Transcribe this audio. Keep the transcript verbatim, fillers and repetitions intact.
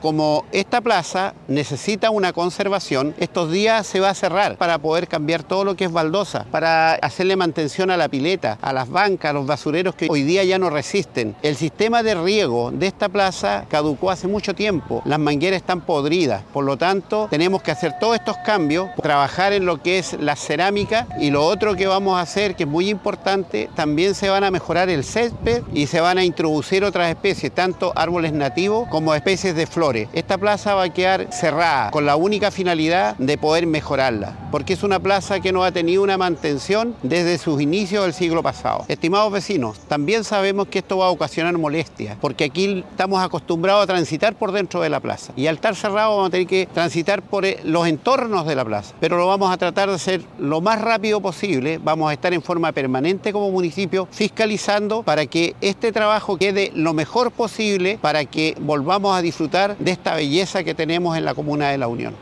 Como esta plaza necesita una conservación, estos días se va a cerrar para poder cambiar todo lo que es baldosa, para hacerle mantención a la pileta, a las bancas, a los basureros que hoy día ya no resisten. El sistema de riego de esta plaza caducó hace mucho tiempo, las mangueras están podridas, por lo tanto tenemos que hacer todos estos cambios, trabajar en lo que es la cerámica y lo otro que vamos a hacer, que es muy importante, también se van a mejorar el césped y se van a introducir otras especies, tanto árboles nativos como especies de flores. Esta plaza va a quedar cerrada con la única finalidad de poder mejorarla, porque es una plaza que no ha tenido una mantención desde sus inicios del siglo pasado. Estimados vecinos, también sabemos que esto va a ocasionar molestias, porque aquí estamos acostumbrados a transitar por dentro de la plaza y al estar cerrado vamos a tener que transitar por los entornos de la plaza, pero lo vamos a tratar de hacer lo más rápido posible. Vamos a estar en forma permanente como municipio fiscalizando para que este trabajo quede lo mejor posible, para que volvamos a disfrutar de esta belleza que tenemos en la comuna de La Unión.